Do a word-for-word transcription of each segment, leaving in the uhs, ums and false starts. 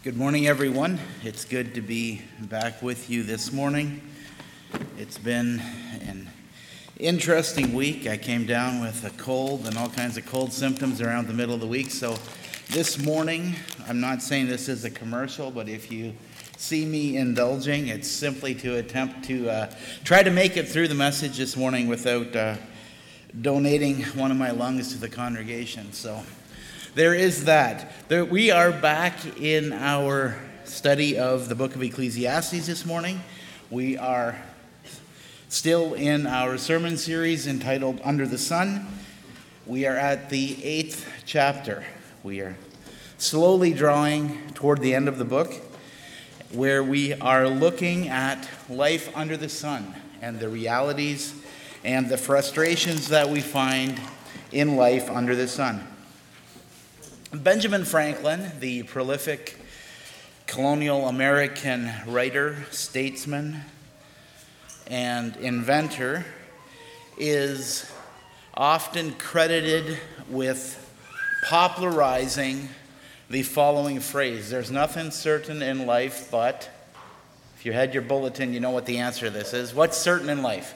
Good morning, everyone. It's good to be back with you this morning. It's been an interesting week. I came down with a cold and all kinds of cold symptoms around the middle of the week. So this morning, I'm not saying this is a commercial, but if you see me indulging, it's simply to attempt to uh, try to make it through the message this morning without uh, donating one of my lungs to the congregation. So there is that. There, we are back in our study of the book of Ecclesiastes this morning. We are still in our sermon series entitled Under the Sun. We are at the eighth chapter. We are slowly drawing toward the end of the book, where we are looking at life under the sun and the realities and the frustrations that we find in life under the sun. Benjamin Franklin, the prolific colonial American writer, statesman, and inventor, is often credited with popularizing the following phrase: there's nothing certain in life but, if you had your bulletin, you know what the answer to this is. What's certain in life?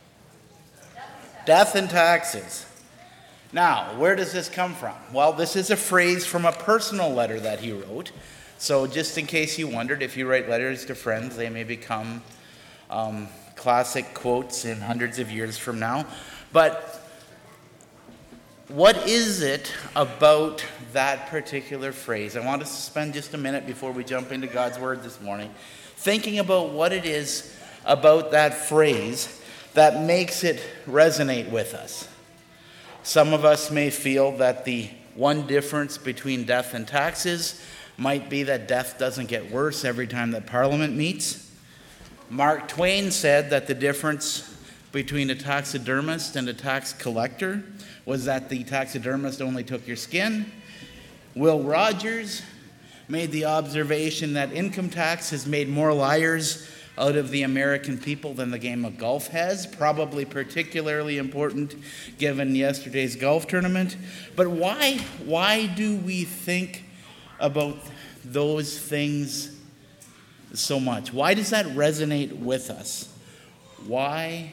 Death and taxes. Now, where does this come from? Well, this is a phrase from a personal letter that he wrote. So just in case you wondered, if you write letters to friends, they may become um, classic quotes in hundreds of years from now. But what is it about that particular phrase? I want us to spend just a minute before we jump into God's Word this morning thinking about what it is about that phrase that makes it resonate with us. Some of us may feel that the one difference between death and taxes might be that death doesn't get worse every time that Parliament meets. Mark Twain said that the difference between a taxidermist and a tax collector was that the taxidermist only took your skin. Will Rogers made the observation that income tax has made more liars out of the American people than the game of golf has, probably particularly important given yesterday's golf tournament. But why, why do we think about those things so much? Why does that resonate with us? Why,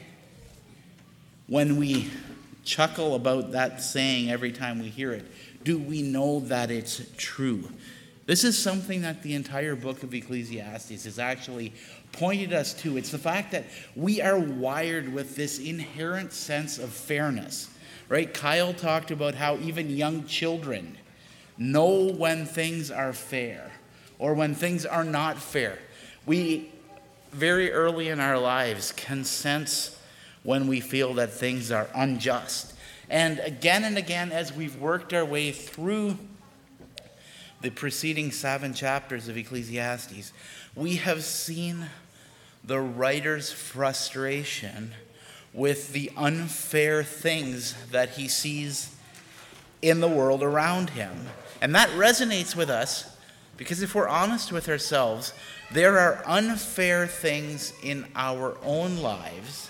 when we chuckle about that saying every time we hear it, do we know that it's true? This is something that the entire book of Ecclesiastes has actually pointed us to. It's the fact that we are wired with this inherent sense of fairness, right? Kyle talked about how even young children know when things are fair or when things are not fair. We, very early in our lives, can sense when we feel that things are unjust. And again and again, as we've worked our way through the preceding seven chapters of Ecclesiastes, we have seen the writer's frustration with the unfair things that he sees in the world around him. And that resonates with us because if we're honest with ourselves, there are unfair things in our own lives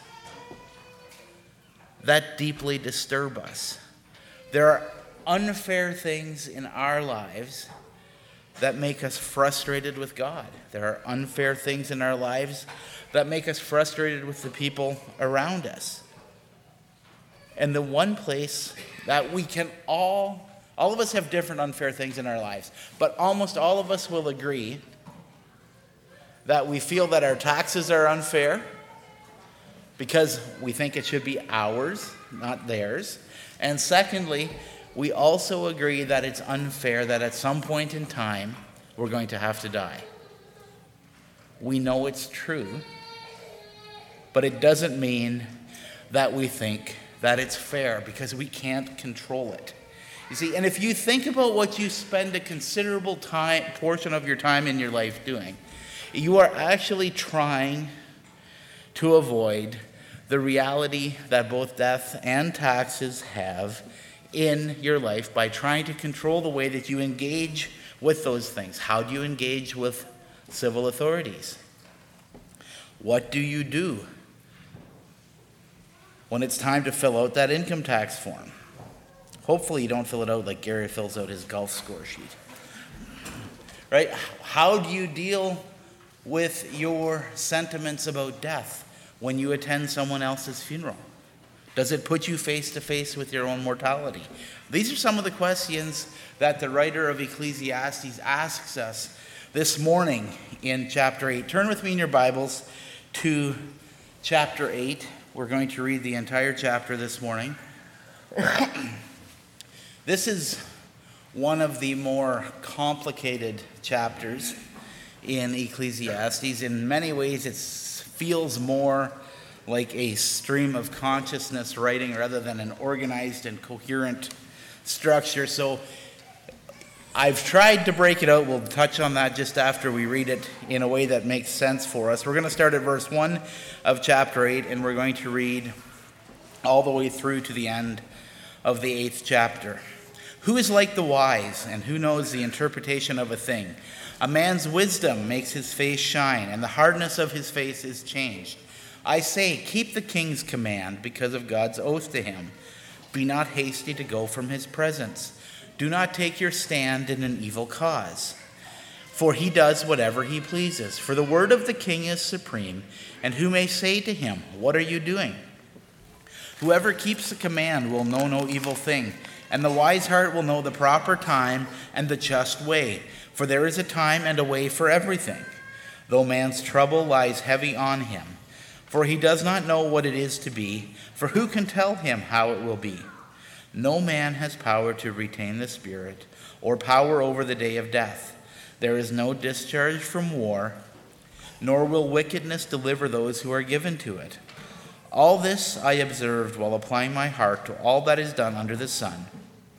that deeply disturb us. There are unfair things in our lives that make us frustrated with God. There are unfair things in our lives that make us frustrated with the people around us. And the one place that we can all, all of us have different unfair things in our lives, but almost all of us will agree that we feel that our taxes are unfair because we think it should be ours, not theirs. And secondly, we also agree that it's unfair that at some point in time, we're going to have to die. We know it's true, but it doesn't mean that we think that it's fair because we can't control it. You see, and if you think about what you spend a considerable time, portion of your time in your life doing, you are actually trying to avoid the reality that both death and taxes have in your life by trying to control the way that you engage with those things. How do you engage with civil authorities? What do you do when it's time to fill out that income tax form? Hopefully you don't fill it out like Gary fills out his golf score sheet. right? How do you deal with your sentiments about death when you attend someone else's funeral? Does it put you face to face with your own mortality? These are some of the questions that the writer of Ecclesiastes asks us this morning in chapter eight. Turn with me in your Bibles to chapter eight. We're going to read the entire chapter this morning. This is one of the more complicated chapters in Ecclesiastes. In many ways, it feels more like a stream of consciousness writing rather than an organized and coherent structure. So I've tried to break it out. We'll touch on that just after we read it in a way that makes sense for us. We're going to start at verse one of chapter eight, and we're going to read all the way through to the end of the eighth chapter. Who is like the wise, and who knows the interpretation of a thing? A man's wisdom makes his face shine, and the hardness of his face is changed. I say, keep the king's command because of God's oath to him. Be not hasty to go from his presence. Do not take your stand in an evil cause. For he does whatever he pleases. For the word of the king is supreme, and who may say to him, what are you doing? Whoever keeps the command will know no evil thing, and the wise heart will know the proper time and the just way. For there is a time and a way for everything, though man's trouble lies heavy on him. For he does not know what it is to be, for who can tell him how it will be? No man has power to retain the spirit, or power over the day of death. There is no discharge from war, nor will wickedness deliver those who are given to it. All this I observed while applying my heart to all that is done under the sun,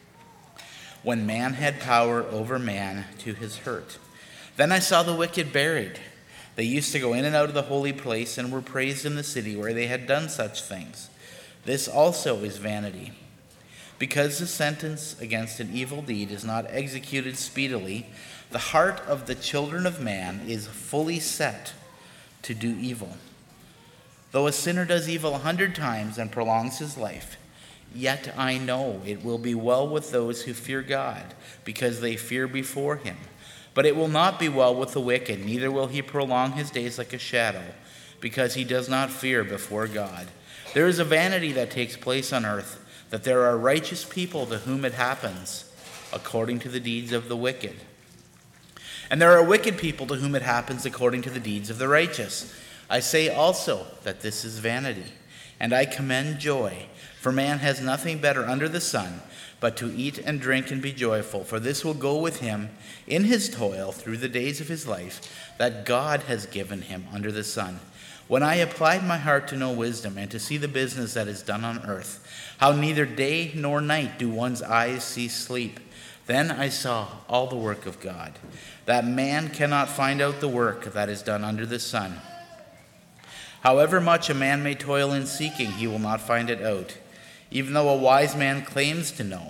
when man had power over man to his hurt. Then I saw the wicked buried. They used to go in and out of the holy place and were praised in the city where they had done such things. This also is vanity. Because the sentence against an evil deed is not executed speedily, the heart of the children of man is fully set to do evil. Though a sinner does evil a hundred times and prolongs his life, yet I know it will be well with those who fear God, because they fear before him. But it will not be well with the wicked, neither will he prolong his days like a shadow, because he does not fear before God. There is a vanity that takes place on earth, that there are righteous people to whom it happens, according to the deeds of the wicked. And there are wicked people to whom it happens according to the deeds of the righteous. I say also that this is vanity, and I commend joy, for man has nothing better under the sun but to eat and drink and be joyful, for this will go with him in his toil through the days of his life that God has given him under the sun. When I applied my heart to know wisdom and to see the business that is done on earth, how neither day nor night do one's eyes see sleep, then I saw all the work of God, that man cannot find out the work that is done under the sun. However much a man may toil in seeking, he will not find it out. Even though a wise man claims to know,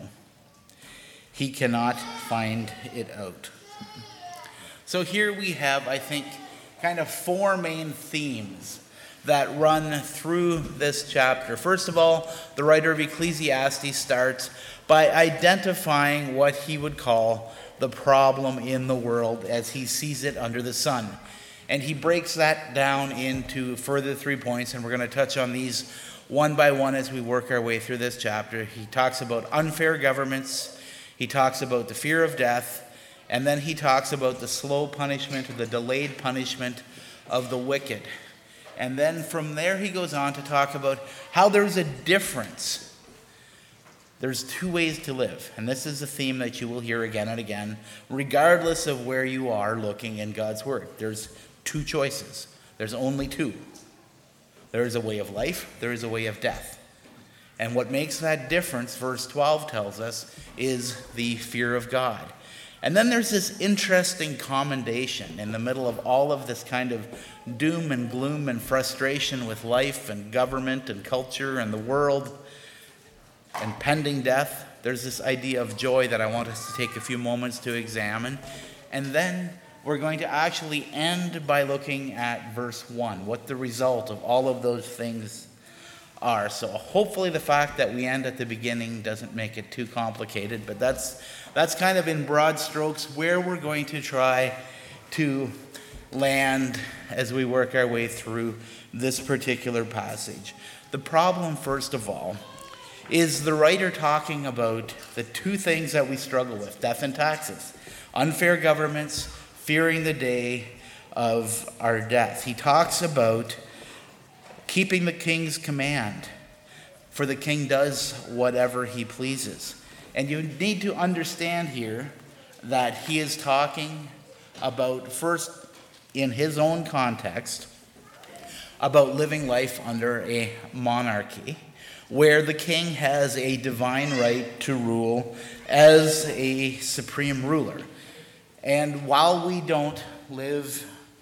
he cannot find it out. So here we have, I think, kind of four main themes that run through this chapter. First of all, the writer of Ecclesiastes starts by identifying what he would call the problem in the world as he sees it under the sun. And he breaks that down into further three points, and we're going to touch on these one by one as we work our way through this chapter. He talks about unfair governments, he talks about the fear of death, and then he talks about the slow punishment or the delayed punishment of the wicked. And then from there he goes on to talk about how there's a difference. There's two ways to live, and this is a theme that you will hear again and again, regardless of where you are looking in God's Word. There's two choices. There's only two. There is a way of life, there is a way of death. And what makes that difference, verse twelve tells us, is the fear of God. And then there's this interesting commendation in the middle of all of this kind of doom and gloom and frustration with life and government and culture and the world and pending death. There's this idea of joy that I want us to take a few moments to examine. And then we're going to actually end by looking at verse one, what the result of all of those things are. So hopefully the fact that we end at the beginning doesn't make it too complicated, but that's that's kind of in broad strokes where we're going to try to land as we work our way through this particular passage. The problem, first of all, is the writer talking about the two things that we struggle with, death and taxes, unfair governments, fearing the day of our death. He talks about keeping the king's command, for the king does whatever he pleases. And you need to understand here that he is talking about, first, in his own context, about living life under a monarchy, where the king has a divine right to rule as a supreme ruler. And while we don't live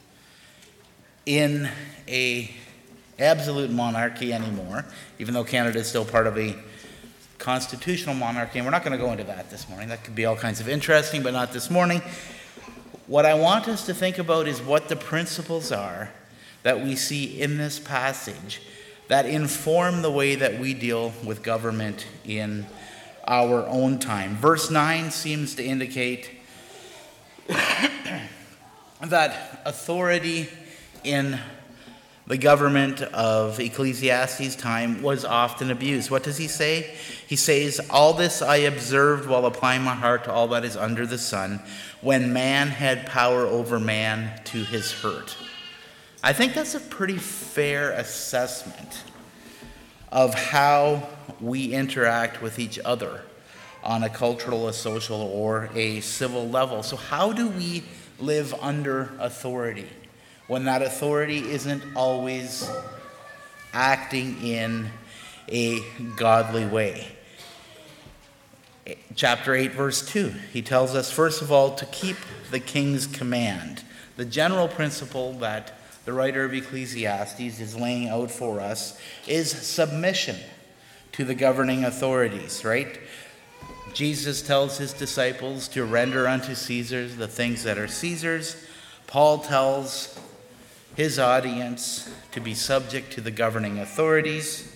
in a absolute monarchy anymore, even though Canada is still part of a constitutional monarchy, and we're not going to go into that this morning. That could be all kinds of interesting, but not this morning. What I want us to think about is what the principles are that we see in this passage that inform the way that we deal with government in our own time. Verse nine seems to indicate that authority in the government of Ecclesiastes' time was often abused. What does he say? He says, "All this I observed while applying my heart to all that is under the sun, when man had power over man to his hurt." I think that's a pretty fair assessment of how we interact with each other on a cultural, a social, or a civil level. So how do we live under authority when that authority isn't always acting in a godly way? Chapter eight, verse two, he tells us, first of all, to keep the king's command. The general principle that the writer of Ecclesiastes is laying out for us is submission to the governing authorities, right? Jesus tells his disciples to render unto Caesar the things that are Caesar's. Paul tells his audience to be subject to the governing authorities.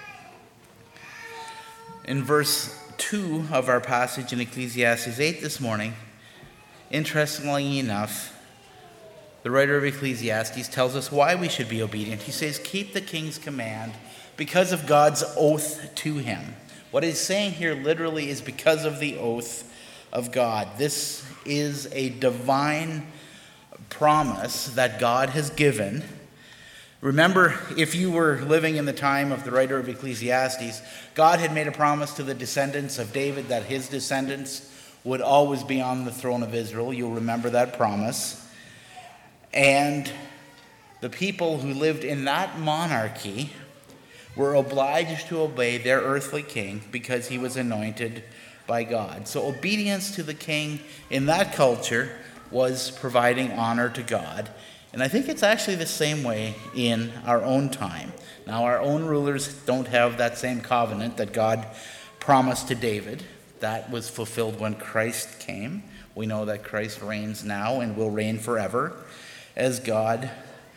In verse two of our passage in Ecclesiastes eight this morning, interestingly enough, the writer of Ecclesiastes tells us why we should be obedient. He says, keep the king's command because of God's oath to him. What he's saying here literally is because of the oath of God. This is a divine promise that God has given. Remember, if you were living in the time of the writer of Ecclesiastes, God had made a promise to the descendants of David that his descendants would always be on the throne of Israel. You'll remember that promise. And the people who lived in that monarchy were obliged to obey their earthly king because he was anointed by God. So obedience to the king in that culture was providing honor to God. And I think it's actually the same way in our own time. Now, our own rulers don't have that same covenant that God promised to David. That was fulfilled when Christ came. We know that Christ reigns now and will reign forever as God,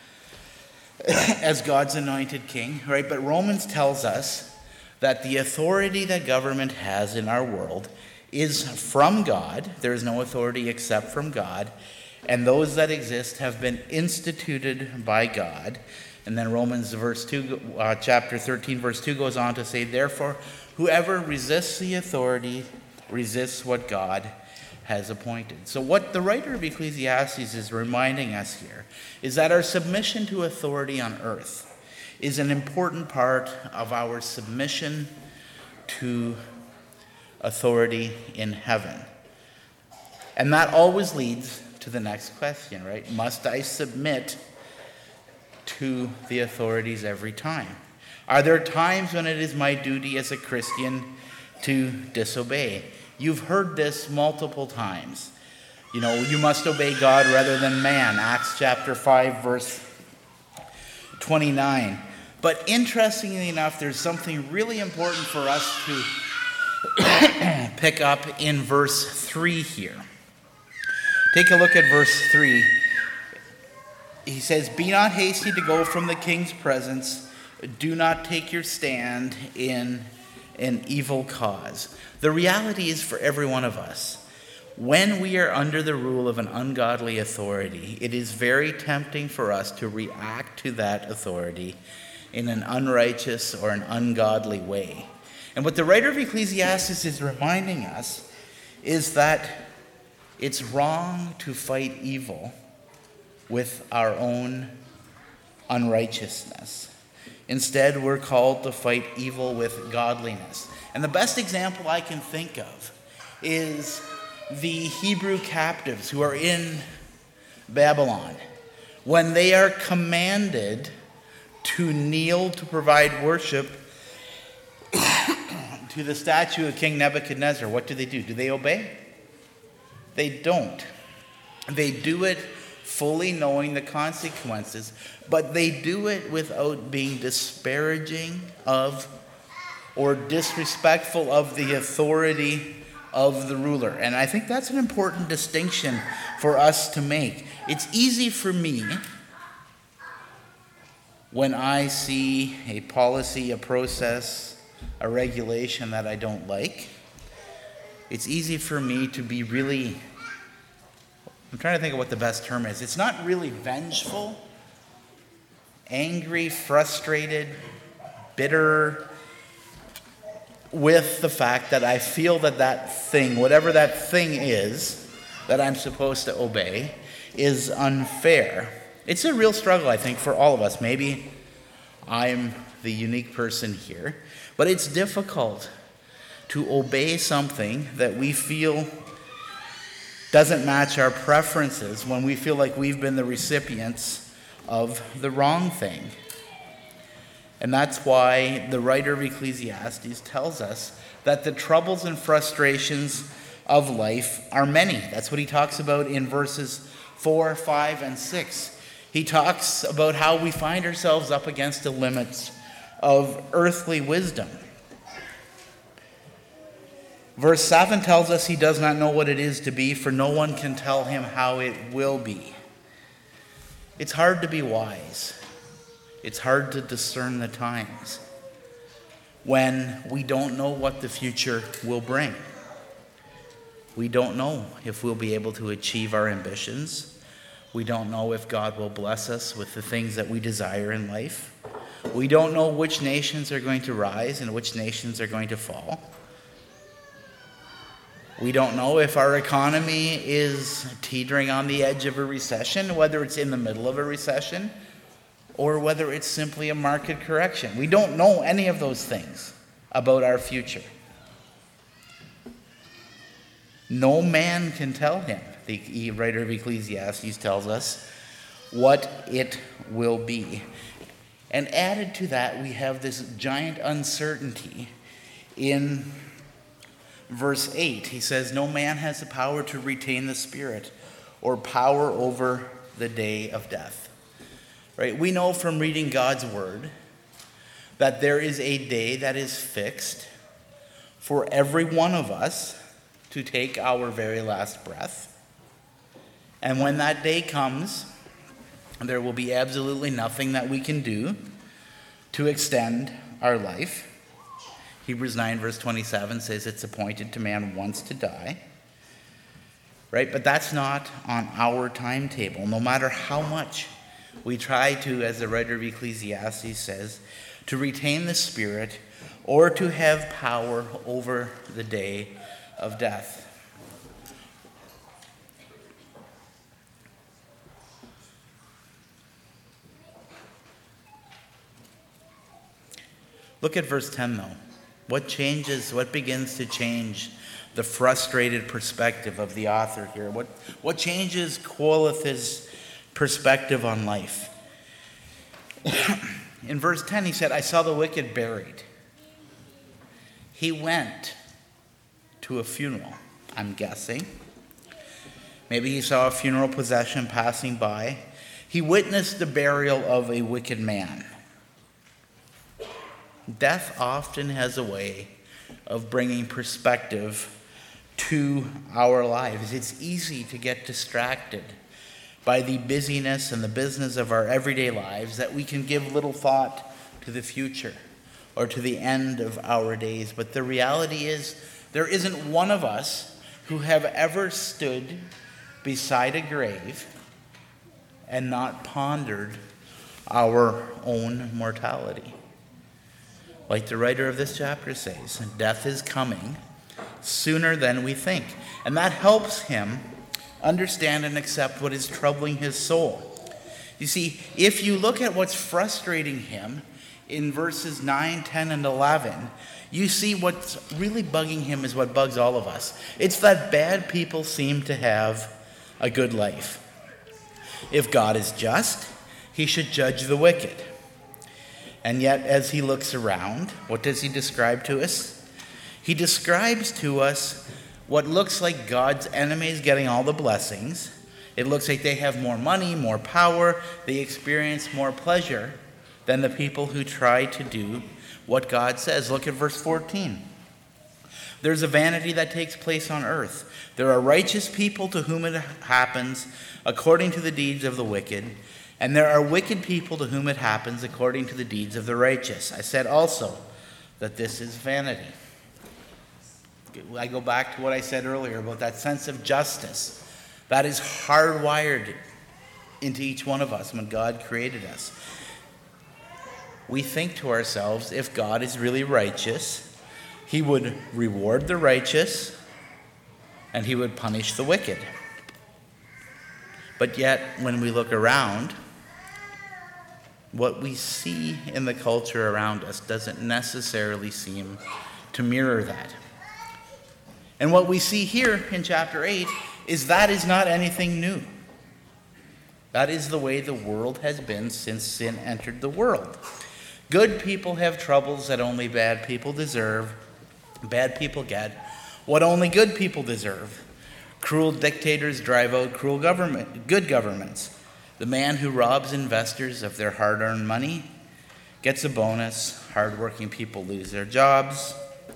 as God's anointed king, right? But Romans tells us that the authority that government has in our world is from God. There is no authority except from God. And those that exist have been instituted by God. And then Romans verse two, uh, chapter thirteen, verse two goes on to say, therefore, whoever resists the authority resists what God has appointed. So what the writer of Ecclesiastes is reminding us here is that our submission to authority on earth is an important part of our submission to authority in heaven. And that always leads to the next question, right? Must I submit to the authorities every time? Are there times when it is my duty as a Christian to disobey? You've heard this multiple times. You know, you must obey God rather than man. Acts chapter five, verse twenty-nine. But interestingly enough, there's something really important for us to pick up in verse three here. Take a look at verse three. He says, be not hasty to go from the king's presence, Do not take your stand in an evil cause. The reality is for every one of us, when we are under the rule of an ungodly authority, it is very tempting for us to react to that authority in an unrighteous or an ungodly way. And what the writer of Ecclesiastes is reminding us is that it's wrong to fight evil with our own unrighteousness. Instead, we're called to fight evil with godliness. And the best example I can think of is the Hebrew captives who are in Babylon. When they are commanded to kneel to provide worship to the statue of King Nebuchadnezzar, what do they do? Do they obey? They don't. They do it fully knowing the consequences, but they do it without being disparaging of or disrespectful of the authority of the ruler. And I think that's an important distinction for us to make. It's easy for me when I see a policy, a process, a regulation that I don't like. It's easy for me to be really, I'm trying to think of what the best term is. It's not really vengeful, angry, frustrated, bitter, with the fact that I feel that that thing, whatever that thing is that I'm supposed to obey, is unfair. It's a real struggle, I think, for all of us. Maybe I'm the unique person here, but it's difficult to obey something that we feel doesn't match our preferences when we feel like we've been the recipients of the wrong thing. And that's why the writer of Ecclesiastes tells us that the troubles and frustrations of life are many. That's what he talks about in verses four, five, and six. He talks about how we find ourselves up against the limits of earthly wisdom. Verse seven tells us he does not know what it is to be, for no one can tell him how it will be. It's hard to be wise. It's hard to discern the times when we don't know what the future will bring. We don't know if we'll be able to achieve our ambitions. We don't know if God will bless us with the things that we desire in life. We don't know which nations are going to rise and which nations are going to fall. We don't know if our economy is teetering on the edge of a recession, whether it's in the middle of a recession, or whether it's simply a market correction. We don't know any of those things about our future. No man can tell him, the writer of Ecclesiastes tells us, what it will be. And added to that, we have this giant uncertainty in verse eight. He says, no man has the power to retain the spirit or power over the day of death. Right? We know from reading God's word that there is a day that is fixed for every one of us to take our very last breath. And when that day comes, there will be absolutely nothing that we can do to extend our life. Hebrews nine verse twenty-seven says it's appointed to man once to die. Right? But that's not on our timetable, no matter how much we try to, as the writer of Ecclesiastes says, to retain the spirit or to have power over the day of death. Look at verse ten, though. What changes, what begins to change the frustrated perspective of the author here? What, what changes Quolith's perspective on life? In verse ten, he said, I saw the wicked buried. He went to a funeral, I'm guessing. Maybe he saw a funeral procession passing by. He witnessed the burial of a wicked man. Death often has a way of bringing perspective to our lives. It's easy to get distracted by the busyness and the business of our everyday lives that we can give little thought to the future or to the end of our days. But the reality is, there isn't one of us who have ever stood beside a grave and not pondered our own mortality. Like the writer of this chapter says, death is coming sooner than we think. And that helps him understand and accept what is troubling his soul. You see, if you look at what's frustrating him in verses nine, ten, and eleven, you see what's really bugging him is what bugs all of us. It's that bad people seem to have a good life. If God is just, he should judge the wicked. And yet, as he looks around, what does he describe to us? He describes to us what looks like God's enemies getting all the blessings. It looks like they have more money, more power, they experience more pleasure than the people who try to do what God says. Look at verse fourteen. There's a vanity that takes place on earth. There are righteous people to whom it happens according to the deeds of the wicked, and there are wicked people to whom it happens according to the deeds of the righteous. I said also that this is vanity. I go back to what I said earlier about that sense of justice. That is hardwired into each one of us when God created us. We think to ourselves, if God is really righteous, he would reward the righteous and he would punish the wicked. But yet, when we look around, what we see in the culture around us doesn't necessarily seem to mirror that. And what we see here in chapter eight is that is not anything new. That is the way the world has been since sin entered the world. Good people have troubles that only bad people deserve. Bad people get what only good people deserve. Cruel dictators drive out cruel government, good governments. The man who robs investors of their hard-earned money gets a bonus. Hard-working people lose their jobs.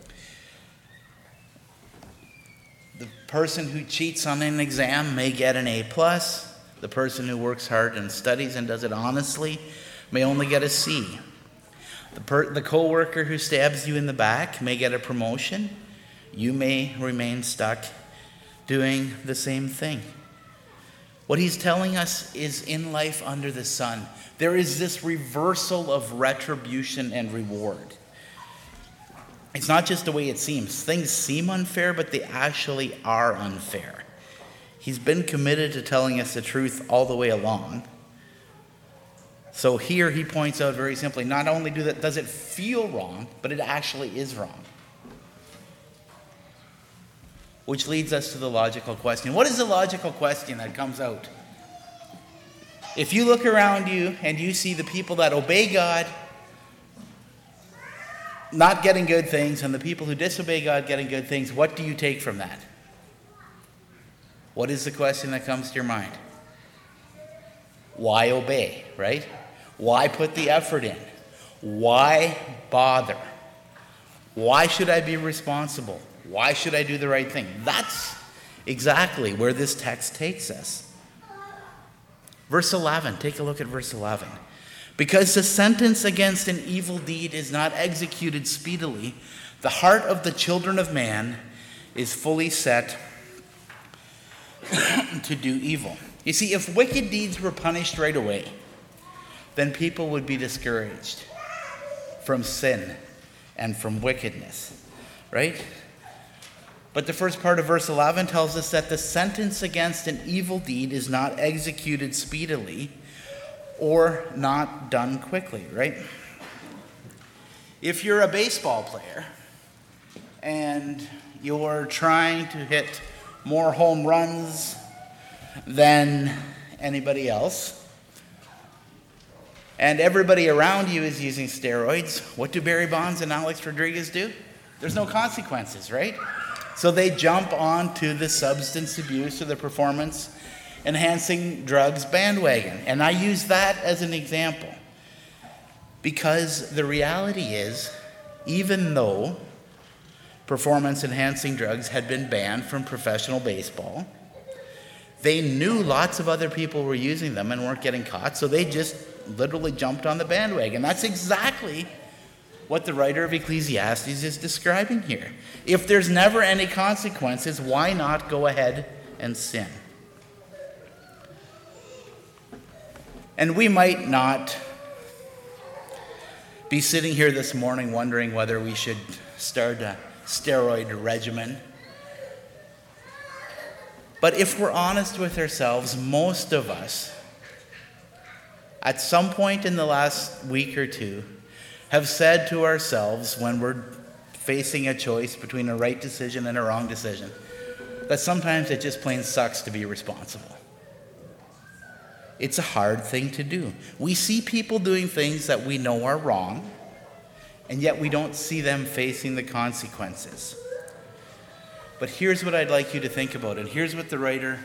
The person who cheats on an exam may get an A plus. The person who works hard and studies and does it honestly may only get a C. The, per- the co-worker who stabs you in the back may get a promotion. You may remain stuck doing the same thing. What he's telling us is in life under the sun, there is this reversal of retribution and reward. It's not just the way it seems. Things seem unfair, but they actually are unfair. He's been committed to telling us the truth all the way along. So here he points out very simply, not only do that, does it feel wrong, but it actually is wrong. Which leads us to the logical question. What is the logical question that comes out? If you look around you and you see the people that obey God not getting good things and the people who disobey God getting good things, what do you take from that? What is the question that comes to your mind? Why obey, right? Why put the effort in? Why bother? Why should I be responsible? Why should I do the right thing? That's exactly where this text takes us. Verse eleven, take a look at verse eleven. Because the sentence against an evil deed is not executed speedily, the heart of the children of man is fully set to do evil. You see, if wicked deeds were punished right away, then people would be discouraged from sin and from wickedness, right? But the first part of verse eleven tells us that the sentence against an evil deed is not executed speedily or not done quickly, right? If you're a baseball player and you're trying to hit more home runs than anybody else, and everybody around you is using steroids, what do Barry Bonds and Alex Rodriguez do? There's no consequences, right? So they jump onto the substance abuse or the performance enhancing drugs bandwagon. And I use that as an example because the reality is, even though performance enhancing drugs had been banned from professional baseball, they knew lots of other people were using them and weren't getting caught, so they just literally jumped on the bandwagon. That's exactly what the writer of Ecclesiastes is describing here. If there's never any consequences, why not go ahead and sin? And we might not be sitting here this morning wondering whether we should start a steroid regimen. But if we're honest with ourselves, most of us, at some point in the last week or two, have said to ourselves when we're facing a choice between a right decision and a wrong decision, that sometimes it just plain sucks to be responsible. It's a hard thing to do. We see people doing things that we know are wrong, and yet we don't see them facing the consequences. But here's what I'd like you to think about, and here's what the writer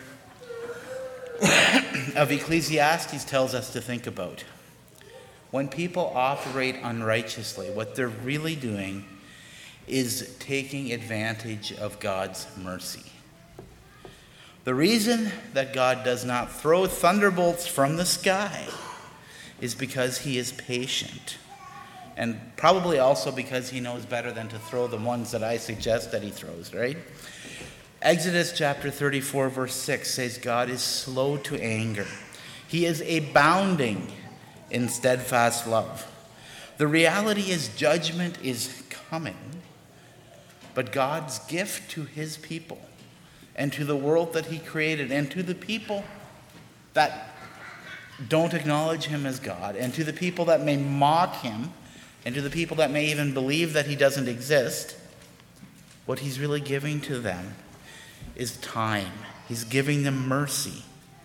of Ecclesiastes tells us to think about. When people operate unrighteously, what they're really doing is taking advantage of God's mercy. The reason that God does not throw thunderbolts from the sky is because he is patient. And probably also because he knows better than to throw the ones that I suggest that he throws, right? Exodus chapter thirty-four, verse six says, God is slow to anger. He is abounding in steadfast love. The reality is judgment is coming, but God's gift to his people and to the world that he created and to the people that don't acknowledge him as God and to the people that may mock him and to the people that may even believe that he doesn't exist, what he's really giving to them is time. He's giving them mercy.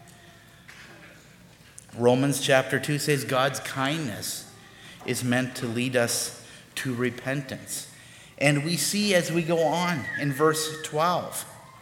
Romans chapter two says God's kindness is meant to lead us to repentance. And we see as we go on in verse twelve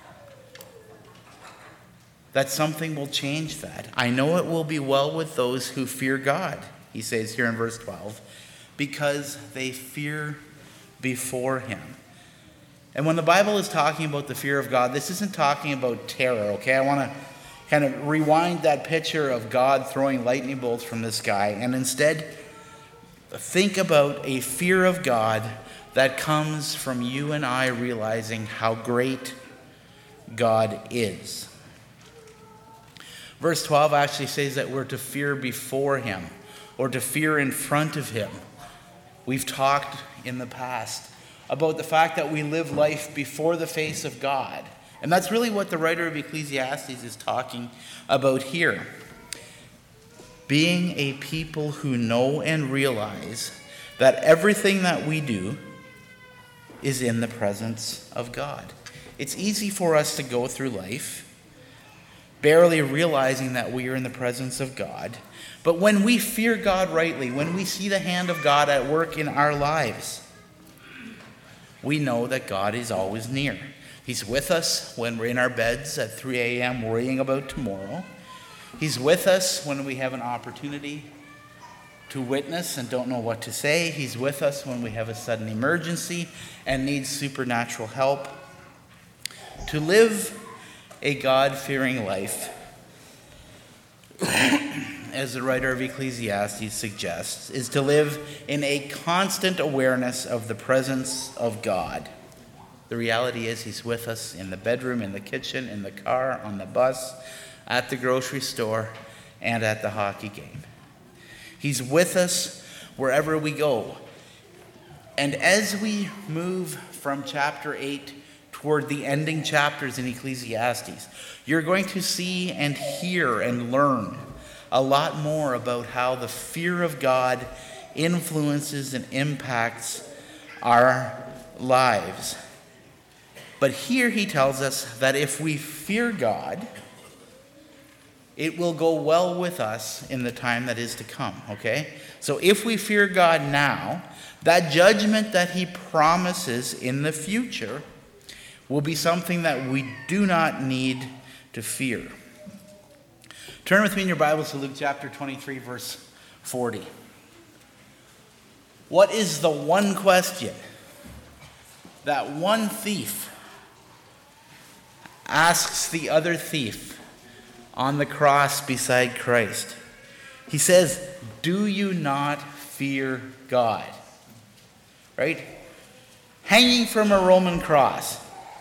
that something will change that. I know it will be well with those who fear God, he says here in verse twelve, because they fear before him. And when the Bible is talking about the fear of God, this isn't talking about terror, okay? I want to kind of rewind that picture of God throwing lightning bolts from the sky and instead think about a fear of God that comes from you and I realizing how great God is. Verse twelve actually says that we're to fear before him or to fear in front of him. We've talked in the past about the fact that we live life before the face of God. And that's really what the writer of Ecclesiastes is talking about here. Being a people who know and realize that everything that we do is in the presence of God. It's easy for us to go through life barely realizing that we are in the presence of God. But when we fear God rightly, when we see the hand of God at work in our lives, we know that God is always near. He's with us when we're in our beds at three a.m. worrying about tomorrow. He's with us when we have an opportunity to witness and don't know what to say. He's with us when we have a sudden emergency and need supernatural help. To live a God-fearing life, as the writer of Ecclesiastes suggests, is to live in a constant awareness of the presence of God. The reality is he's with us in the bedroom, in the kitchen, in the car, on the bus, at the grocery store, and at the hockey game. He's with us wherever we go. And as we move from chapter eight toward the ending chapters in Ecclesiastes, you're going to see and hear and learn a lot more about how the fear of God influences and impacts our lives. But here he tells us that if we fear God, it will go well with us in the time that is to come, okay? So if we fear God now, that judgment that he promises in the future will be something that we do not need to fear. Turn with me in your Bibles to Luke chapter twenty-three, verse forty. What is the one question that one thief asks the other thief on the cross beside Christ? He says, do you not fear God? Right? Hanging from a Roman cross.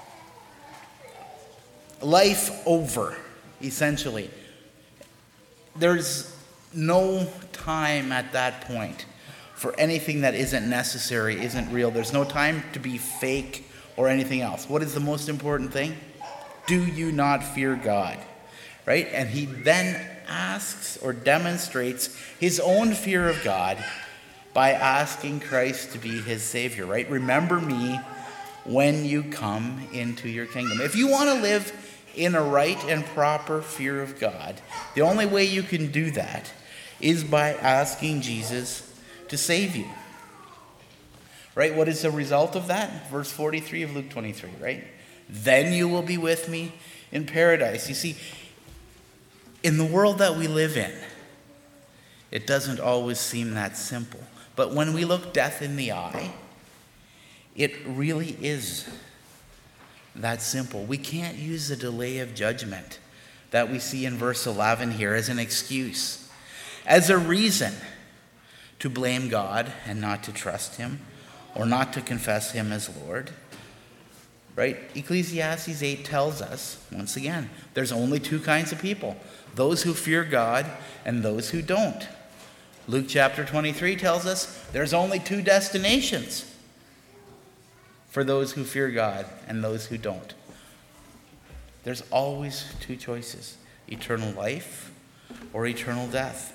Life over, essentially. There's no time at that point for anything that isn't necessary, isn't real. There's no time to be fake or anything else. What is the most important thing? Do you not fear God? Right? And he then asks or demonstrates his own fear of God by asking Christ to be his Savior, right? Remember me when you come into your kingdom. If you want to live in a right and proper fear of God, the only way you can do that is by asking Jesus to save you. Right? What is the result of that? Verse forty-three of Luke twenty-three, right? Then you will be with me in paradise. You see, in the world that we live in, it doesn't always seem that simple. But when we look death in the eye, it really is that simple. We can't use the delay of judgment that we see in verse eleven here as an excuse, as a reason to blame God and not to trust him or not to confess him as Lord. Right? Ecclesiastes eight tells us, once again, there's only two kinds of people: those who fear God and those who don't. Luke chapter twenty-three tells us there's only two destinations for those who fear God and those who don't. There's always two choices: eternal life or eternal death.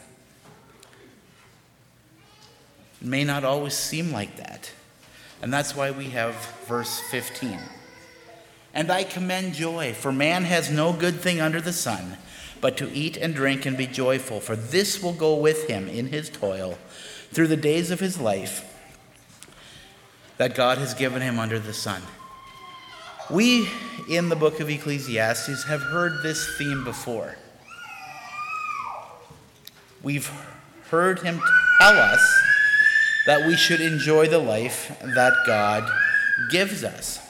It may not always seem like that. And that's why we have verse fifteen. And I commend joy, for man has no good thing under the sun, but to eat and drink and be joyful, for this will go with him in his toil through the days of his life that God has given him under the sun. We, in the book of Ecclesiastes, have heard this theme before. We've heard him tell us that we should enjoy the life that God gives us.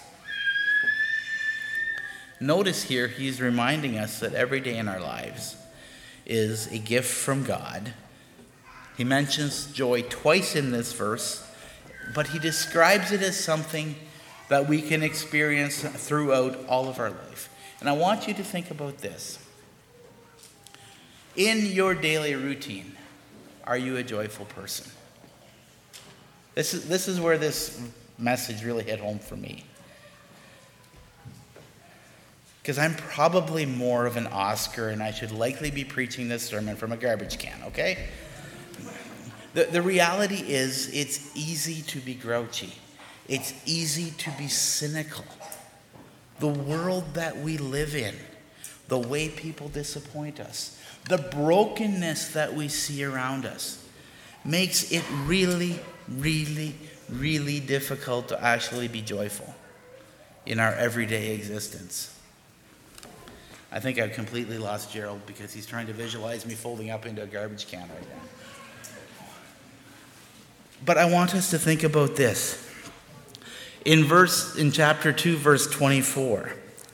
Notice here, he's reminding us that every day in our lives is a gift from God. He mentions joy twice in this verse, but he describes it as something that we can experience throughout all of our life. And I want you to think about this. In your daily routine, are you a joyful person? This is, this is where this message really hit home for me. Because I'm probably more of an Oscar, and I should likely be preaching this sermon from a garbage can, okay? The, the reality is, it's easy to be grouchy. It's easy to be cynical. The world that we live in, the way people disappoint us, the brokenness that we see around us, makes it really, really, really difficult to actually be joyful in our everyday existence. I think I've completely lost Gerald because he's trying to visualize me folding up into a garbage can right now. But I want us to think about this. In verse, in chapter two, verse twenty-four,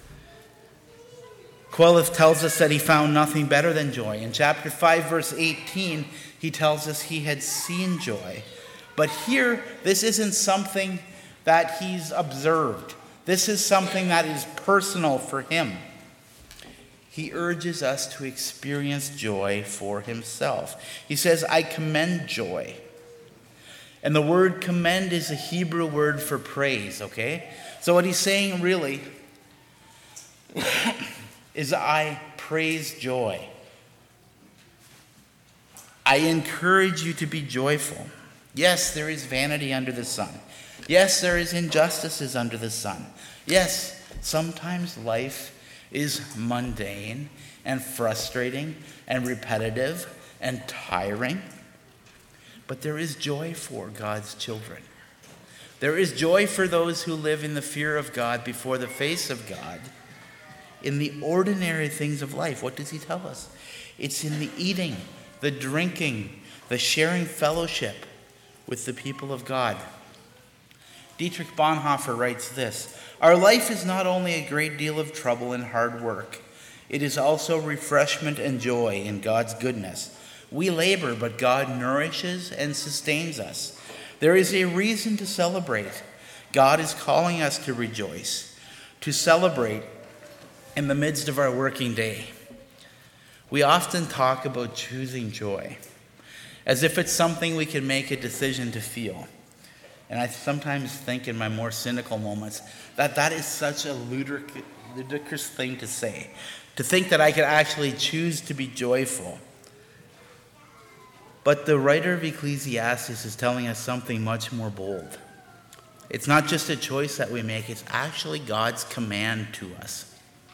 Queleth tells us that he found nothing better than joy. In chapter five, verse eighteen, he tells us he had seen joy. But here, this isn't something that he's observed. This is something that is personal for him. He urges us to experience joy for himself. He says, I commend joy. And the word commend is a Hebrew word for praise, okay? So what he's saying really is I praise joy. I encourage you to be joyful. Yes, there is vanity under the sun. Yes, there is injustices under the sun. Yes, sometimes life is mundane and frustrating and repetitive and tiring. But there is joy for God's children. There is joy for those who live in the fear of God before the face of God in the ordinary things of life. What does he tell us? It's in the eating, the drinking, the sharing fellowship with the people of God. Dietrich Bonhoeffer writes this: our life is not only a great deal of trouble and hard work, it is also refreshment and joy in God's goodness, We labor, but God nourishes and sustains us. There is a reason to celebrate. God is calling us to rejoice, to celebrate in the midst of our working day. We often talk about choosing joy as if it's something we can make a decision to feel. And I sometimes think in my more cynical moments that that is such a ludic- ludicrous thing to say, to think that I could actually choose to be joyful. But the writer of Ecclesiastes is telling us something much more bold. It's not just a choice that we make, it's actually God's command to us.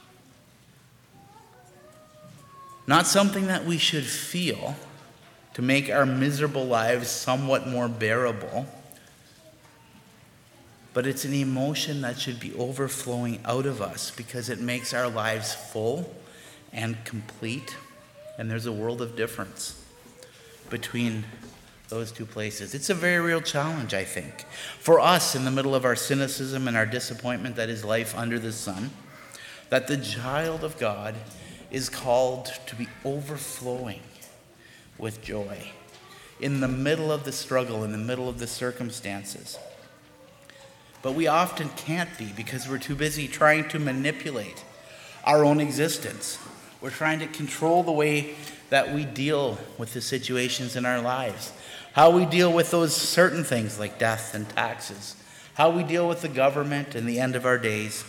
Not something that we should feel to make our miserable lives somewhat more bearable, but it's an emotion that should be overflowing out of us because it makes our lives full and complete, and there's a world of difference between those two places. It's a very real challenge, I think, for us in the middle of our cynicism and our disappointment that is life under the sun, that the child of God is called to be overflowing with joy in the middle of the struggle, in the middle of the circumstances. But we often can't be because we're too busy trying to manipulate our own existence. We're trying to control the way that we deal with the situations in our lives, how we deal with those certain things like death and taxes, how we deal with the government and the end of our days,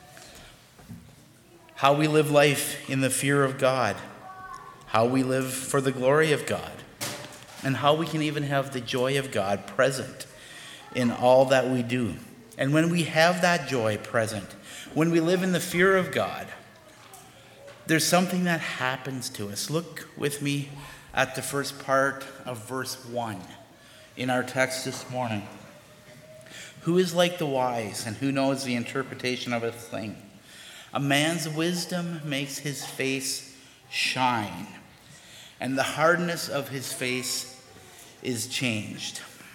how we live life in the fear of God, how we live for the glory of God, and how we can even have the joy of God present in all that we do. And when we have that joy present, when we live in the fear of God, there's something that happens to us. Look with me at the first part of verse one in our text this morning. Who is like the wise, and who knows the interpretation of a thing? A man's wisdom makes his face shine, and the hardness of his face is changed.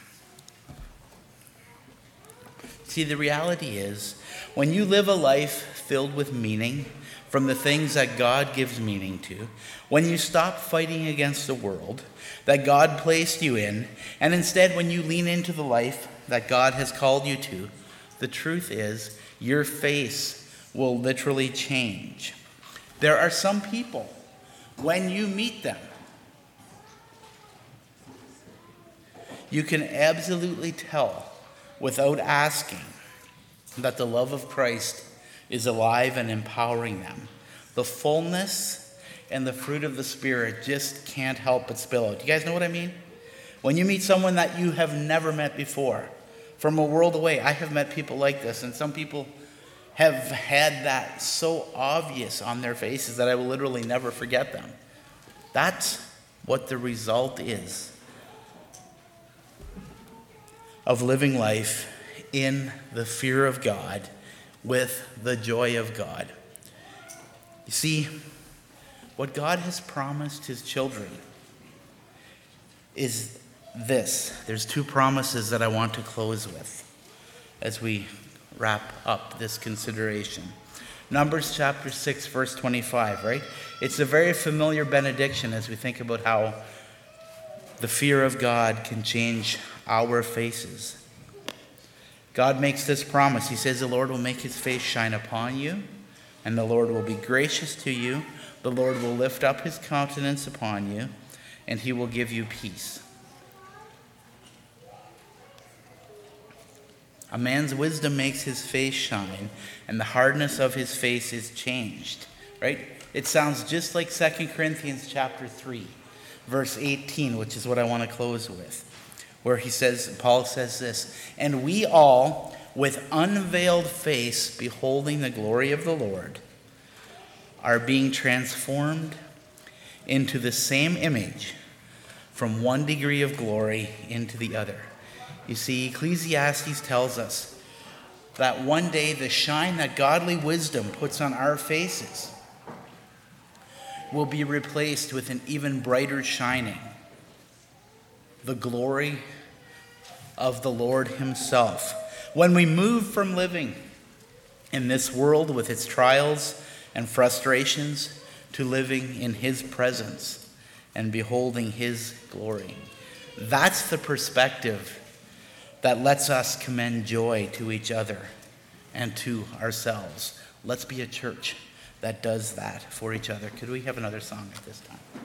See, the reality is, when you live a life filled with meaning, from the things that God gives meaning to, when you stop fighting against the world that God placed you in, and instead when you lean into the life that God has called you to, the truth is your face will literally change. There are some people, when you meet them, you can absolutely tell without asking that the love of Christ is alive and empowering them. The fullness and the fruit of the Spirit just can't help but spill out. Do you guys know what I mean? When you meet someone that you have never met before, from a world away, I have met people like this, and some people have had that so obvious on their faces that I will literally never forget them. That's what the result is of living life in the fear of God with the joy of God. You see, what God has promised his children is this. There's two promises that I want to close with as we wrap up this consideration. Numbers chapter six, verse twenty-five, right? It's a very familiar benediction as we think about how the fear of God can change our faces. God makes this promise. He says the Lord will make his face shine upon you, and the Lord will be gracious to you. The Lord will lift up his countenance upon you, and he will give you peace. A man's wisdom makes his face shine, and the hardness of his face is changed. Right? It sounds just like Second Corinthians chapter three, verse eighteen, which is what I want to close with, where he says, Paul says this, and we all, with unveiled face, beholding the glory of the Lord, are being transformed into the same image from one degree of glory into the other. You see, Ecclesiastes tells us that one day the shine that godly wisdom puts on our faces will be replaced with an even brighter shining, the glory of the Lord himself. When we move from living in this world with its trials and frustrations to living in his presence and beholding his glory. That's the perspective that lets us commend joy to each other and to ourselves. Let's be a church that does that for each other. Could we have another song at this time?